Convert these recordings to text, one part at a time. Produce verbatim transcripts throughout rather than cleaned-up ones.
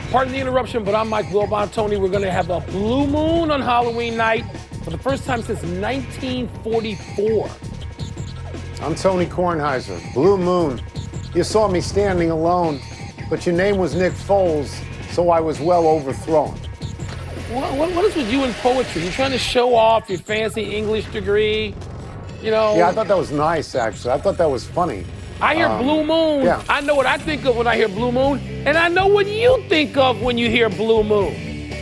Pardon the interruption, but I'm Mike Wilbon. Tony, we're going to have a blue moon on Halloween night for the first time since nineteen forty-four. I'm Tony Kornheiser. Blue moon. You saw me standing alone, but your name was Nick Foles, so I was well overthrown. What, what, what is with you in poetry? You're trying to show off your fancy English degree, you know? Yeah, I thought that was nice, actually. I thought that was funny. I hear um, blue moon. Yeah. I know what I think of when I hear blue moon, and I know what you think of when you hear blue moon.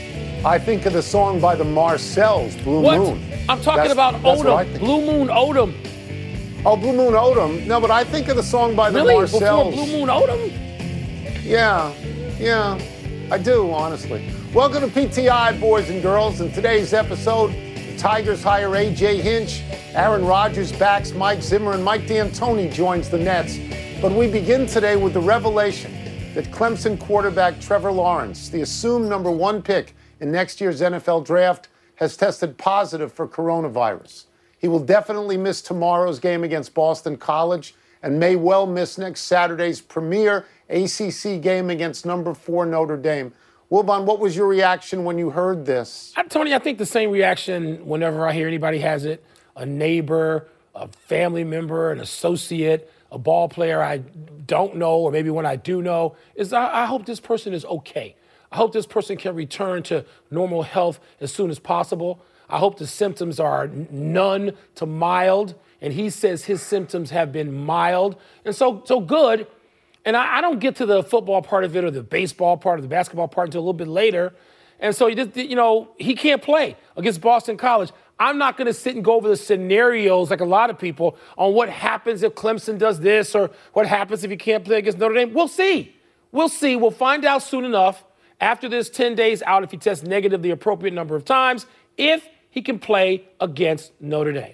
I think of the song by the Marcells, Blue what? Moon. I'm talking that's, about that's Odom. Blue Moon Odom. Oh, Blue Moon Odom. No, but I think of the song by the really? Marcells. Before Blue Moon Odom? Yeah, yeah, I do, honestly. Welcome to P T I, boys and girls. In today's episode, the Tigers hire A J Hinch, Aaron Rodgers backs Mike Zimmer, and Mike D'Antoni joins the Nets. But we begin today with the revelation that Clemson quarterback Trevor Lawrence, the assumed number one pick in next year's N F L draft, has tested positive for coronavirus. He will definitely miss tomorrow's game against Boston College and may well miss next Saturday's premier A C C game against number four Notre Dame. Wilbon, what was your reaction when you heard this? Tony, I think the same reaction whenever I hear anybody has it. A neighbor, a family member, an associate, a ball player I don't know, or maybe one I do know, is I, I hope this person is okay. I hope this person can return to normal health as soon as possible. I hope the symptoms are none to mild, and he says his symptoms have been mild, and so so good. And I, I don't get to the football part of it or the baseball part or the basketball part until a little bit later. And so, you, just, you know, he can't play against Boston College. I'm not going to sit and go over the scenarios like a lot of people on what happens if Clemson does this or what happens if he can't play against Notre Dame. We'll see. We'll see. We'll find out soon enough after this ten days out if he tests negative the appropriate number of times, if he can play against Notre Dame.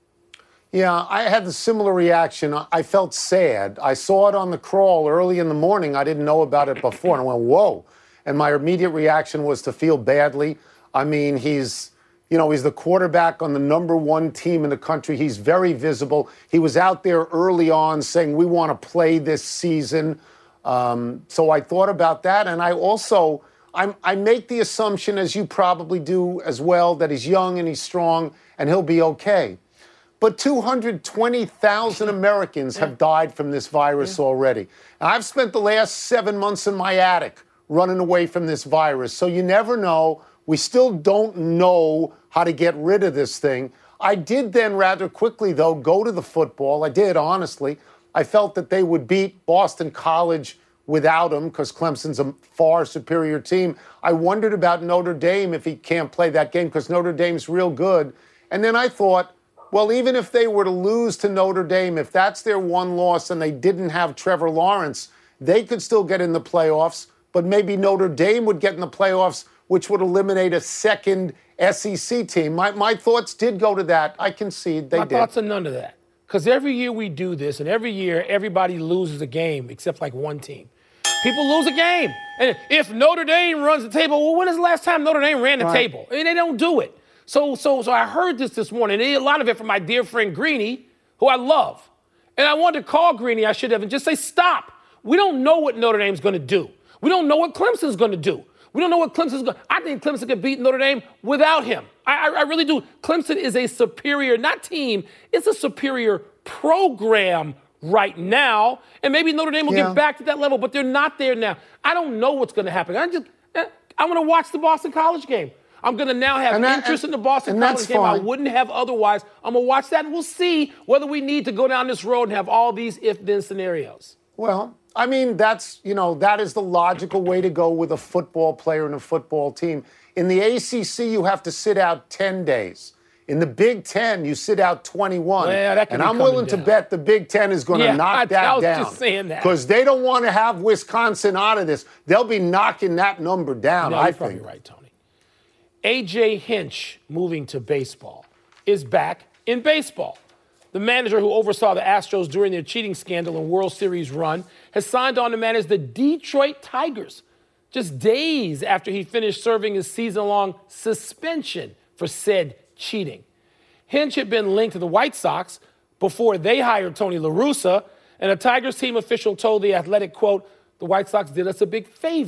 Yeah, I had the similar reaction. I felt sad. I saw it on the crawl early in the morning. I didn't know about it before. And I went, whoa. And my immediate reaction was to feel badly. I mean, he's, you know, he's the quarterback on the number one team in the country. He's very visible. He was out there early on saying, we want to play this season. Um, so I thought about that. And I also, I'm, I make the assumption, as you probably do as well, that he's young and he's strong and he'll be okay. But two hundred twenty thousand Americans have died from this virus already. And I've spent the last seven months in my attic running away from this virus. So you never know. We still don't know how to get rid of this thing. I did then rather quickly, though, go to the football. I did, honestly. I felt that they would beat Boston College without him because Clemson's a far superior team. I wondered about Notre Dame if he can't play that game because Notre Dame's real good. And then I thought, well, even if they were to lose to Notre Dame, if that's their one loss and they didn't have Trevor Lawrence, they could still get in the playoffs, but maybe Notre Dame would get in the playoffs, which would eliminate a second S E C team. My, my thoughts did go to that. I concede they My did. My thoughts are none of that. Because every year we do this, and every year everybody loses a game except like one team. People lose a game. And if Notre Dame runs the table, well, when is the last time Notre Dame ran the right. table? I mean, they don't do it. So, so, so I heard this this morning, and a lot of it from my dear friend Greeny, who I love. And I wanted to call Greeny, I should have, and just say, stop. We don't know what Notre Dame's going to do. We don't know what Clemson's going to do. We don't know what Clemson's going to do. I think Clemson could beat Notre Dame without him. I, I, I really do. Clemson is a superior, not team, it's a superior program right now. And maybe Notre Dame will yeah. get back to that level, but they're not there now. I don't know what's going to happen. I just, I'm going to watch the Boston College game. I'm going to now have that, interest and, in the Boston College game fine. I wouldn't have otherwise. I'm going to watch that, and we'll see whether we need to go down this road and have all these if-then scenarios. Well, I mean, that's, you know, that is the logical way to go with a football player and a football team. In the A C C, you have to sit out ten days. In the Big Ten, you sit out twenty-one. Well, yeah, that and I'm willing down. to bet the Big Ten is going to yeah, knock I, that I was down. Just saying that. Because they don't want to have Wisconsin out of this. They'll be knocking that number down, no, I you're think. Probably right, Tony. A J Hinch, moving to baseball, is back in baseball. The manager who oversaw the Astros during their cheating scandal and World Series run has signed on to manage the Detroit Tigers just days after he finished serving his season-long suspension for said cheating. Hinch had been linked to the White Sox before they hired Tony La Russa, and a Tigers team official told The Athletic, quote, the White Sox did us a big favor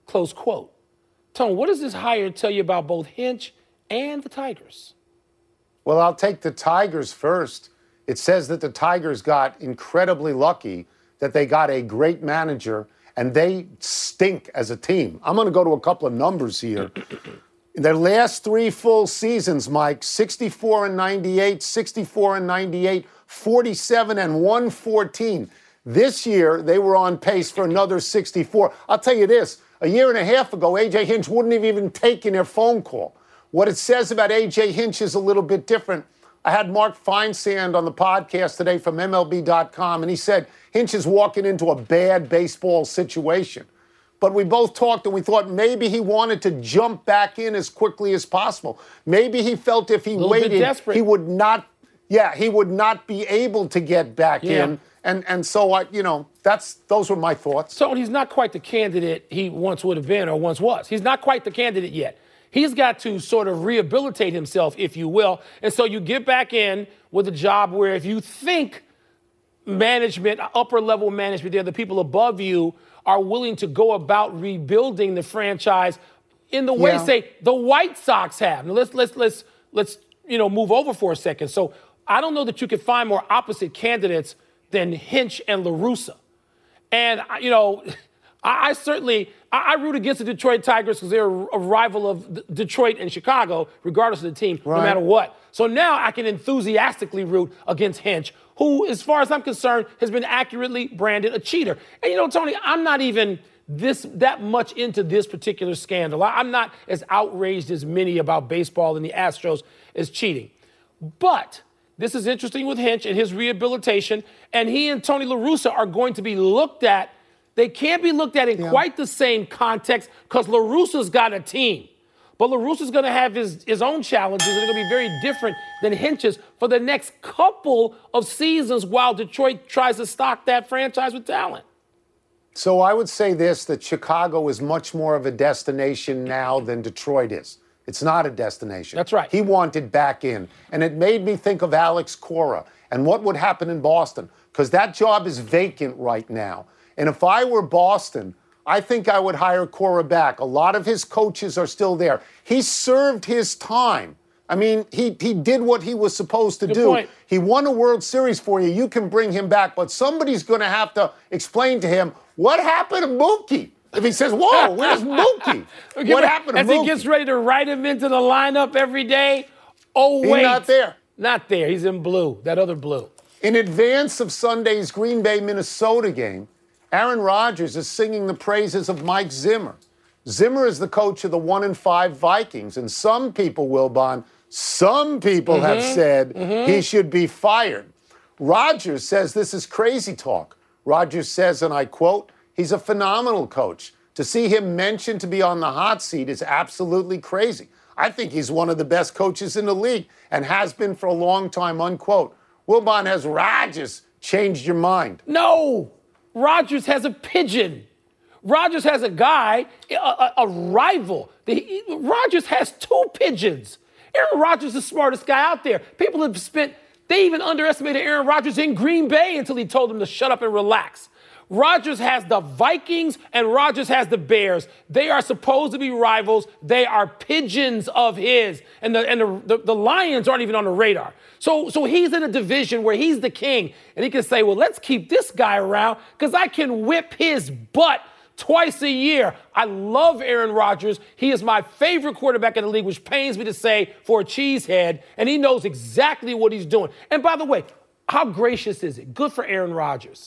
close quote. Tone, what does this hire tell you about both Hinch and the Tigers? Well, I'll take the Tigers first. It says that the Tigers got incredibly lucky that they got a great manager, and they stink as a team. I'm going to go to a couple of numbers here. In their last three full seasons, Mike, sixty-four and ninety-eight, sixty-four and ninety-eight, forty-seven and one fourteen. This year, they were on pace for another sixty-four. I'll tell you this, a year and a half ago, A J Hinch wouldn't have even taken their phone call. What it says about A J Hinch is a little bit different. I had Mark Feinsand on the podcast today from M L B dot com, and he said Hinch is walking into a bad baseball situation. But we both talked and we thought maybe he wanted to jump back in as quickly as possible. Maybe he felt if he waited, he would not, yeah, he would not be able to get back yeah. in. And and so, I, you know, that's those were my thoughts. So he's not quite the candidate he once would have been or once was. He's not quite the candidate yet. He's got to sort of rehabilitate himself, if you will. And so you get back in with a job where if you think management, upper level management, there, the people above you are willing to go about rebuilding the franchise in the way, yeah. say, the White Sox have. Now let's let's let's let's you know move over for a second. So I don't know that you could find more opposite candidates than Hinch and La Russa. And you know, I, I certainly I, I root against the Detroit Tigers because they're a rival of Detroit and Chicago, regardless of the team, right. no matter what. So now I can enthusiastically root against Hinch, who, as far as I'm concerned, has been accurately branded a cheater. And, you know, Tony, I'm not even this that much into this particular scandal. I, I'm not as outraged as many about baseball and the Astros as cheating. But this is interesting with Hinch and his rehabilitation, and he and Tony La Russa are going to be looked at. They can't be looked at in yeah. quite the same context because La Russa's got a team. But La Russa's going to have his, his own challenges, and they're going to be very different than Hinch's for the next couple of seasons while Detroit tries to stock that franchise with talent. So I would say this, that Chicago is much more of a destination now than Detroit is. It's not a destination. That's right. He wanted back in. And it made me think of Alex Cora and what would happen in Boston, because that job is vacant right now. And if I were Boston, I think I would hire Cora back. A lot of his coaches are still there. He served his time. I mean, he, he did what he was supposed to Good do. point. He won a World Series for you. You can bring him back. But somebody's going to have to explain to him, what happened to Mookie? If he says, whoa, where's Mookie? What happened to As Mookie? he gets ready to write him into the lineup every day, oh, wait. He's not there. Not there. He's in blue, that other blue. In advance of Sunday's Green Bay, Minnesota game, Aaron Rodgers is singing the praises of Mike Zimmer. Zimmer is the coach of the one and five Vikings, and some people, Wilbon, some people mm-hmm. have said mm-hmm. he should be fired. Rodgers says this is crazy talk. Rodgers says, and I quote, he's a phenomenal coach. To see him mentioned to be on the hot seat is absolutely crazy. I think he's one of the best coaches in the league and has been for a long time, unquote. Wilbon, has Rodgers changed your mind? No. Rodgers has a pigeon. Rodgers has a guy, a, a, a rival. The, Rodgers has two pigeons. Aaron Rodgers is the smartest guy out there. People have spent, they even underestimated Aaron Rodgers in Green Bay until he told them to shut up and relax. Rodgers has the Vikings and Rodgers has the Bears. They are supposed to be rivals. They are pigeons of his. And the and the, the, the Lions aren't even on the radar. So, so he's in a division where he's the king. And he can say, well, let's keep this guy around because I can whip his butt twice a year. I love Aaron Rodgers. He is my favorite quarterback in the league, which pains me to say for a cheesehead. And he knows exactly what he's doing. And by the way, how gracious is it? Good for Aaron Rodgers.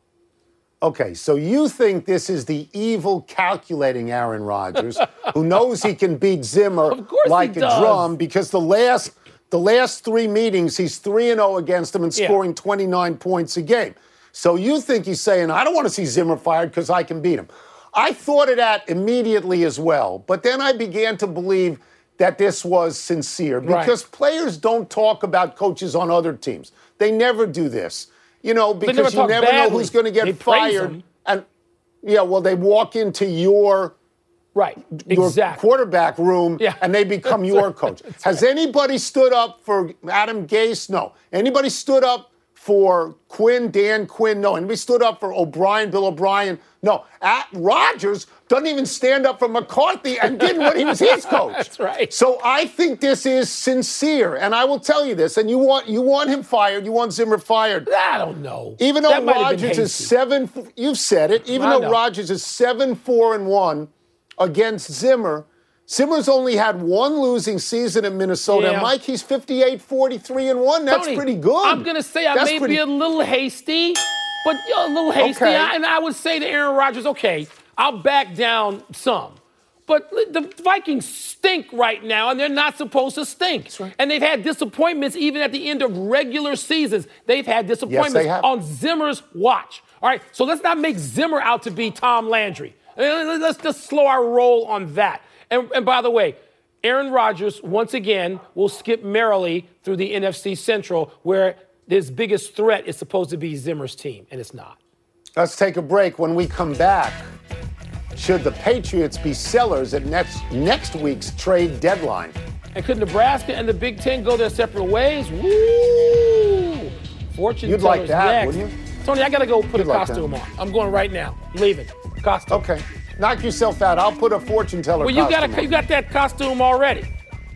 Okay, so you think this is the evil, calculating Aaron Rodgers, who knows he can beat Zimmer like a drum, because the last the last three meetings, he's three and oh against him and scoring yeah. twenty-nine points a game. So you think he's saying, I don't want to see Zimmer fired because I can beat him. I thought of that immediately as well, but then I began to believe that this was sincere, because right. players don't talk about coaches on other teams. They never do this. You know, because never you never badly. know who's going to get they fired. And yeah, well, they walk into your right, your exactly. quarterback room yeah. and they become your coach. Has right. anybody stood up for Adam Gase? No. Anybody stood up for Quinn, Dan Quinn. No, and we stood up for O'Brien, Bill O'Brien. No, at Rodgers doesn't even stand up for McCarthy and didn't when he was his coach. That's right. So I think this is sincere, and I will tell you this. And you want you want him fired. You want Zimmer fired. I don't know. Even though Rodgers is seven, you've said it. Even I though know. Rodgers is seven, four, and one against Zimmer. Zimmer's only had one losing season in Minnesota. Yeah. Mike, he's fifty-eight, forty-three, and one. That's Tony, pretty good. I'm going to say I That's may pretty... be a little hasty, but you know, a little hasty. Okay. I, and I would say to Aaron Rodgers, okay, I'll back down some. But the Vikings stink right now, and they're not supposed to stink. Right. And they've had disappointments even at the end of regular seasons. They've had disappointments Yes, they have. on Zimmer's watch. All right, so let's not make Zimmer out to be Tom Landry. Let's just slow our roll on that. And, and by the way, Aaron Rodgers, once again, will skip merrily through the N F C Central, where his biggest threat is supposed to be Zimmer's team, and it's not. Let's take a break. When we come back, should the Patriots be sellers at next next week's trade deadline? And could Nebraska and the Big Ten go their separate ways? Woo! Fortune You'd teller's like that, next. wouldn't you? Tony, I got to go put You'd a like costume that. on. I'm going right now. Leaving. Costume. Okay. Knock yourself out. I'll put a fortune teller Well, you costume got a, on. you got that costume already.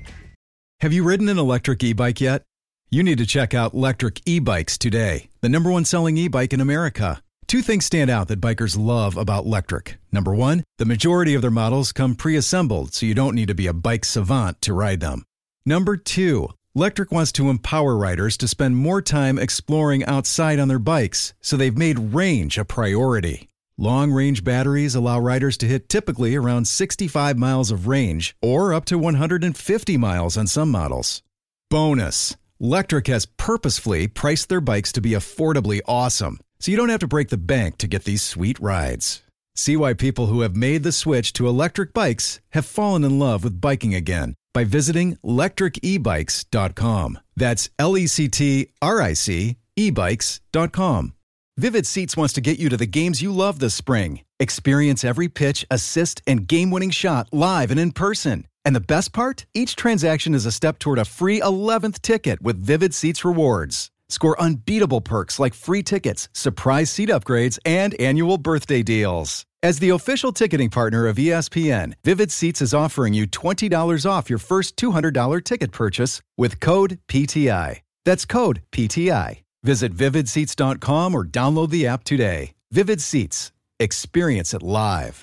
Have you ridden an electric e-bike yet? You need to check out Lectric E-Bikes today, the number one selling e-bike in America. Two things stand out that bikers love about Lectric. Number one, the majority of their models come pre-assembled, so you don't need to be a bike savant to ride them. Number two, Lectric wants to empower riders to spend more time exploring outside on their bikes, so they've made range a priority. Long-range batteries allow riders to hit typically around sixty-five miles of range or up to one hundred fifty miles on some models. Bonus, Lectric has purposefully priced their bikes to be affordably awesome, so you don't have to break the bank to get these sweet rides. See why people who have made the switch to electric bikes have fallen in love with biking again by visiting lectric e bikes dot com. That's L E C T R I C e bikes dot com. Vivid Seats wants to get you to the games you love this spring. Experience every pitch, assist, and game-winning shot live and in person. And the best part? Each transaction is a step toward a free eleventh ticket with Vivid Seats rewards. Score unbeatable perks like free tickets, surprise seat upgrades, and annual birthday deals. As the official ticketing partner of E S P N, Vivid Seats is offering you twenty dollars off your first two hundred dollars ticket purchase with code P T I. That's code P T I. Visit vivid seats dot com or download the app today. Vivid Seats. Experience it live.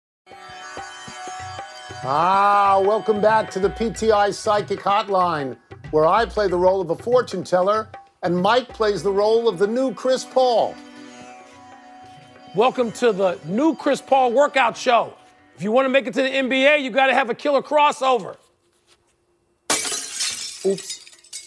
Ah, welcome back to the P T I Psychic Hotline, where I play the role of a fortune teller and Mike plays the role of the new Chris Paul. Welcome to the new Chris Paul workout show. If you want to make it to the N B A, you got to have a killer crossover. Oops.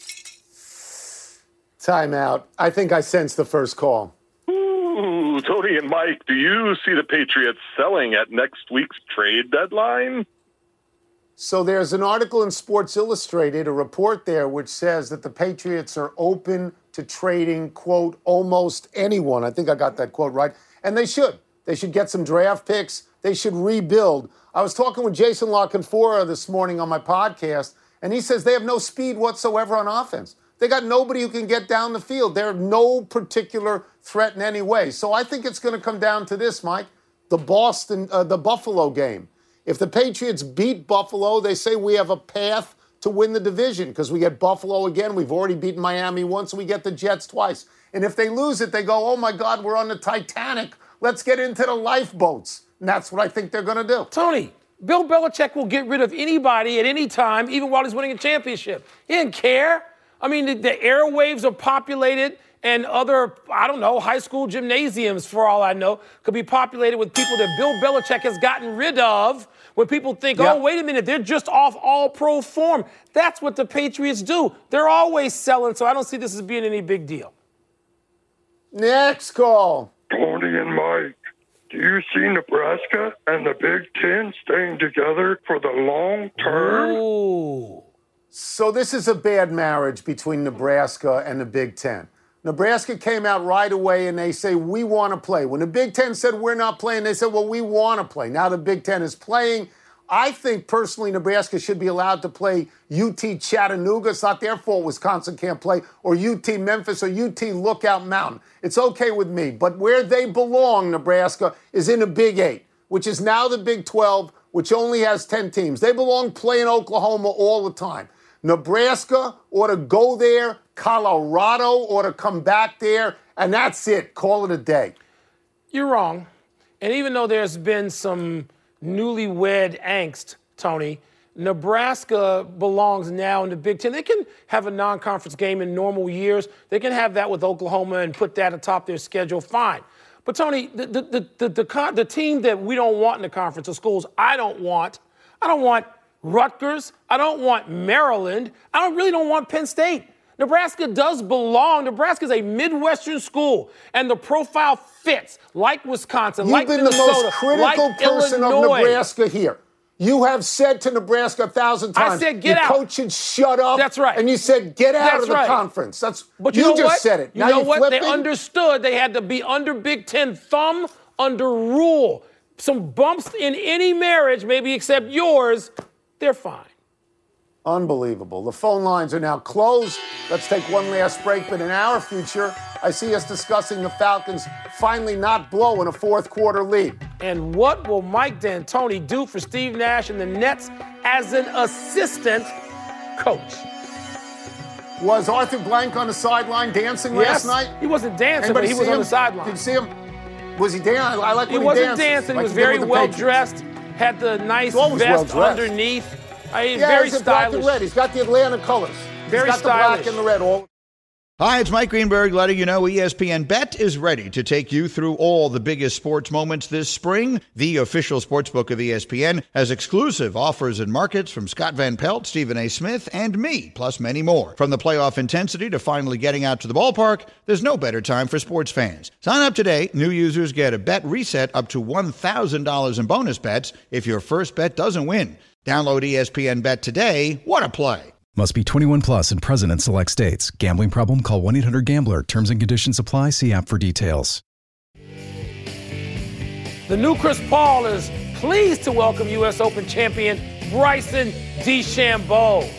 Timeout. I think I sensed the first call. Ooh, Tony and Mike, do you see the Patriots selling at next week's trade deadline? So there's an article in Sports Illustrated, a report there, which says that the Patriots are open to trading, quote, almost anyone. I think I got that quote right. And they should. They should get some draft picks. They should rebuild. I was talking with Jason La Canfora this morning on my podcast, and he says they have no speed whatsoever on offense. They got nobody who can get down the field. They're no particular threat in any way. So I think it's going to come down to this, Mike, the Boston, uh, the Buffalo game. If the Patriots beat Buffalo, they say we have a path to win the division because we get Buffalo again. We've already beaten Miami once. We get the Jets twice. And if they lose it, they go, oh, my God, we're on the Titanic. Let's get into the lifeboats. And that's what I think they're going to do. Tony, Bill Belichick will get rid of anybody at any time, even while he's winning a championship. He didn't care. I mean, the, the airwaves are populated, and other, I don't know, high school gymnasiums, for all I know, could be populated with people that Bill Belichick has gotten rid of when people think, yeah. oh, wait a minute, they're just off all-pro form. That's what the Patriots do. They're always selling, so I don't see this as being any big deal. Next call. Tony and Mike, do you see Nebraska and the Big Ten staying together for the long term? Ooh. So this is a bad marriage between Nebraska and the Big Ten. Nebraska came out right away and they say, we want to play. When the Big Ten said we're not playing, they said, well, we want to play. Now the Big Ten is playing. I think personally Nebraska should be allowed to play U T Chattanooga. It's not their fault Wisconsin can't play, or U T Memphis, or U T Lookout Mountain. It's okay with me. But where they belong, Nebraska, is in the Big Eight, which is now the Big twelve, which only has ten teams. They belong playing Oklahoma all the time. Nebraska ought to go there. Colorado ought to come back there. And that's it. Call it a day. You're wrong. And even though there's been some newlywed angst, Tony, Nebraska belongs now in the Big Ten. They can have a non-conference game in normal years. They can have that with Oklahoma and put that atop their schedule. Fine. But, Tony, the, the, the, the, the, the team that we don't want in the conference, the schools I don't want, I don't want Rutgers. I don't want Maryland. I don't really don't want Penn State. Nebraska does belong. Nebraska is a Midwestern school, and the profile fits, like Wisconsin, You've like been Minnesota, the most critical like person Illinois. of Nebraska here. You have said to Nebraska a thousand times, I said, get your out. coach should shut up. That's right. And you said, get out That's of the right. conference. That's But you, you know just what? said it. You now know you're what? flipping? They understood they had to be under Big Ten thumb, under rule. Some bumps in any marriage, maybe except yours, they're fine. Unbelievable. The phone lines are now closed. Let's take one last break, but in our future, I see us discussing the Falcons finally not blowing a fourth quarter lead. And what will Mike D'Antoni do for Steve Nash and the Nets as an assistant coach? Was Arthur Blank on the sideline dancing Yes, last night? he wasn't dancing, Anybody but he see was him? on the sideline. Did you see him? Was he dancing? I like He when wasn't dances, dancing. like He was he did very with the well Patriots. dressed, had the nice always vest well-dressed. underneath. I mean, Yeah, very he's in black and stylish. red. He's got the Atlanta colors. Very He's got stylish. the black and the red all. Hi, it's Mike Greenberg letting you know E S P N Bet is ready to take you through all the biggest sports moments this spring. The official sportsbook of E S P N has exclusive offers and markets from Scott Van Pelt, Stephen A. Smith, and me, plus many more. From the playoff intensity to finally getting out to the ballpark, there's no better time for sports fans. Sign up today. New users get a bet reset up to one thousand dollars in bonus bets if your first bet doesn't win. Download E S P N Bet today. What a play. Must be twenty-one plus and present in select states. Gambling problem? Call one eight hundred gambler. Terms and conditions apply. See app for details. The new Chris Paul is pleased to welcome U S Open champion Bryson DeChambeau.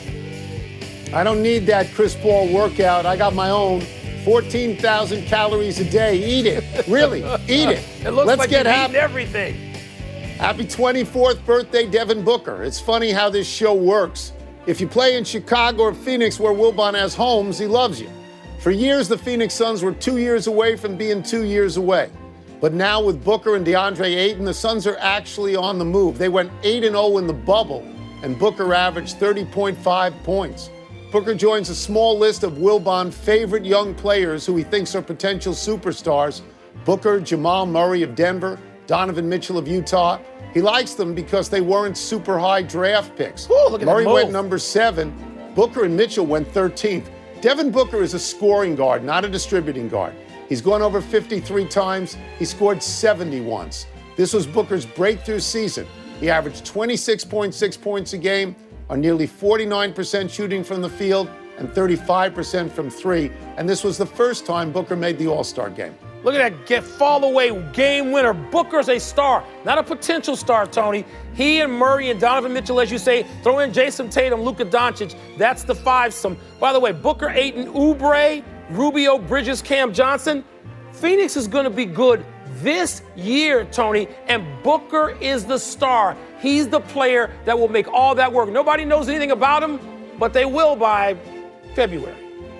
I don't need that Chris Paul workout. I got my own. fourteen thousand calories a day. Eat it. Really, eat it. It looks Let's like get you've happy. eaten everything. Happy twenty-fourth birthday, Devin Booker. It's funny how this show works. If you play in Chicago or Phoenix, where Wilbon has homes, he loves you. For years, the Phoenix Suns were two years away from being two years away. But now with Booker and DeAndre Ayton, the Suns are actually on the move. They went eight and oh in the bubble, and Booker averaged thirty point five points. Booker joins a small list of Wilbon's favorite young players who he thinks are potential superstars. Booker, Jamal Murray of Denver, Donovan Mitchell of Utah. He likes them because they weren't super high draft picks. Ooh, look at Murray that went move. number seven. Booker and Mitchell went thirteenth. Devin Booker is a scoring guard, not a distributing guard. He's gone over fifty-three times. He scored seventy once. This was Booker's breakthrough season. He averaged twenty-six point six points a game on nearly forty-nine percent shooting from the field and thirty-five percent from three. And this was the first time Booker made the All-Star game. Look at that get fall away game winner. Booker's a star, not a potential star, Tony. He and Murray and Donovan Mitchell, as you say, throw in Jason Tatum, Luka Doncic. That's the five-some. By the way, Booker, Ayton, Oubre, Rubio, Bridges, Cam Johnson. Phoenix is going to be good this year, Tony, and Booker is the star. He's the player that will make all that work. Nobody knows anything about him, but they will by February.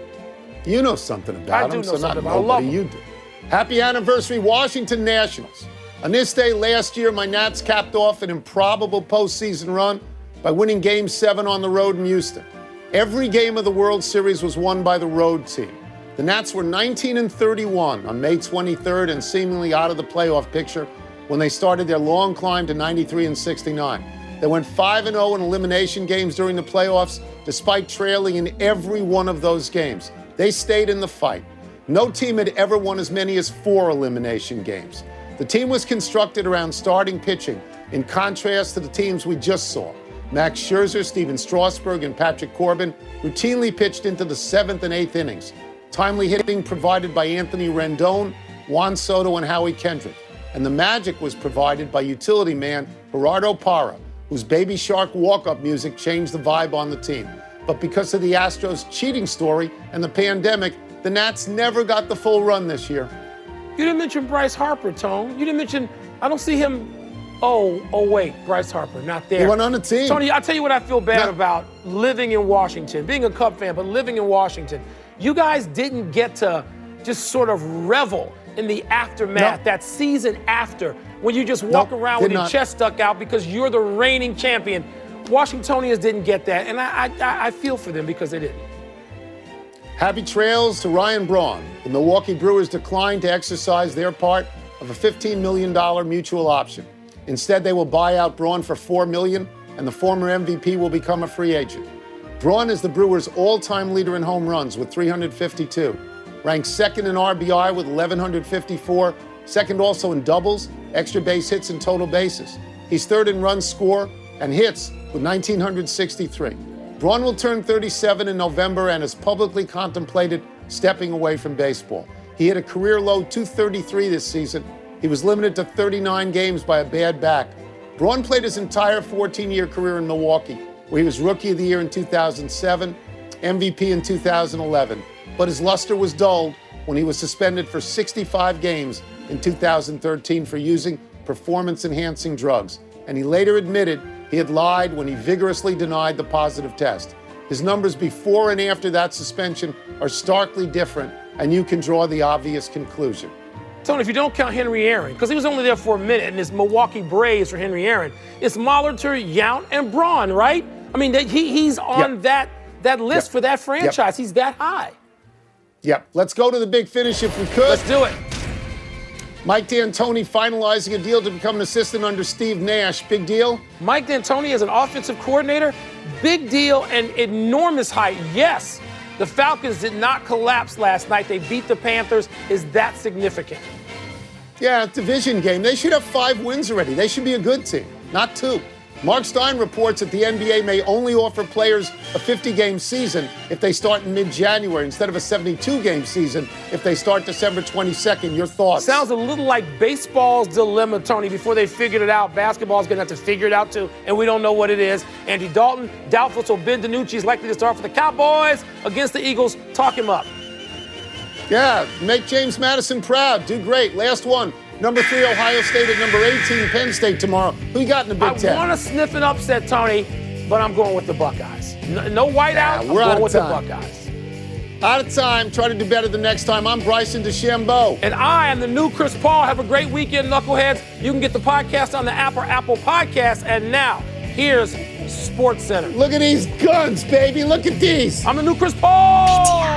You know something about I him, do know so not something about him. I love nobody, him. you do. Happy anniversary, Washington Nationals. On this day last year, my Nats capped off an improbable postseason run by winning Game seven on the road in Houston. Every game of the World Series was won by the road team. The Nats were nineteen and thirty-one on May twenty-third and seemingly out of the playoff picture when they started their long climb to ninety-three and sixty-nine. They went five and oh in elimination games during the playoffs, despite trailing in every one of those games. They stayed in the fight. No team had ever won as many as four elimination games. The team was constructed around starting pitching, in contrast to the teams we just saw. Max Scherzer, Steven Strasburg, and Patrick Corbin routinely pitched into the seventh and eighth innings. Timely hitting provided by Anthony Rendon, Juan Soto, and Howie Kendrick. And the magic was provided by utility man Gerardo Parra, whose Baby Shark walk-up music changed the vibe on the team. But because of the Astros cheating story and the pandemic, the Nats never got the full run this year. You didn't mention Bryce Harper, Tone. You didn't mention, I don't see him. Oh, oh wait, Bryce Harper, not there. He went on the team. Tony, I'll tell you what I feel bad No. about living in Washington, being a Cub fan, but living in Washington. You guys didn't get to just sort of revel in the aftermath, No. that season after, when you just walk Nope, around did with your not. chest stuck out because you're the reigning champion. Washingtonians didn't get that, and I, I, I feel for them because they didn't. Happy trails to Ryan Braun. The Milwaukee Brewers declined to exercise their part of a fifteen million dollars mutual option. Instead, they will buy out Braun for four million dollars, and the former M V P will become a free agent. Braun is the Brewers' all-time leader in home runs with three hundred fifty-two, ranked second in R B I with eleven fifty-four, second also in doubles, extra base hits, and total bases. He's third in runs scored and hits with one thousand nine hundred sixty-three. Braun will turn thirty-seven in November and has publicly contemplated stepping away from baseball. He hit a career-low two thirty-three this season. He was limited to thirty-nine games by a bad back. Braun played his entire fourteen-year career in Milwaukee, where he was Rookie of the Year in two thousand seven, M V P in two thousand eleven. But his luster was dulled when he was suspended for sixty-five games in two thousand thirteen for using performance-enhancing drugs. And he later admitted he had lied when he vigorously denied the positive test. His numbers before and after that suspension are starkly different, and you can draw the obvious conclusion. Tony, if you don't count Henry Aaron, because he was only there for a minute, and it's Milwaukee Braves for Henry Aaron, it's Molitor, Yount, and Braun, right? I mean, that- he, he's on Yep. that, that list Yep. for that franchise. He's that high. Yep. Let's go to the big finish if we could. Let's do it. Mike D'Antoni finalizing a deal to become an assistant under Steve Nash. Big deal? Mike D'Antoni as an offensive coordinator, big deal and enormous height. Yes, the Falcons did not collapse last night. They beat the Panthers. Is that significant? Yeah, division game. They should have five wins already. They should be a good team, not two. Mark Stein reports that the N B A may only offer players a fifty-game season if they start in mid-January instead of a seventy-two game season if they start December twenty-second. Your thoughts? Sounds a little like baseball's dilemma, Tony. Before they figured it out, basketball's going to have to figure it out too, and we don't know what it is. Andy Dalton, doubtful, so Ben DiNucci is likely to start for the Cowboys against the Eagles. Talk him up. Yeah, make James Madison proud. Do great. Last one. Number three, Ohio State at number eighteen, Penn State tomorrow. Who you got in the Big I Ten? want to sniff an upset, Tony, but I'm going with the Buckeyes. No, no whiteout. Yeah, I'm we're out going of with time. the Buckeyes. Out of time. Try to do better the next time. I'm Bryson DeChambeau. And I am the new Chris Paul. Have a great weekend, Knuckleheads. You can get the podcast on the app or Apple Podcasts. And now, here's Sports Center. Look at these guns, baby. Look at these. I'm the new Chris Paul.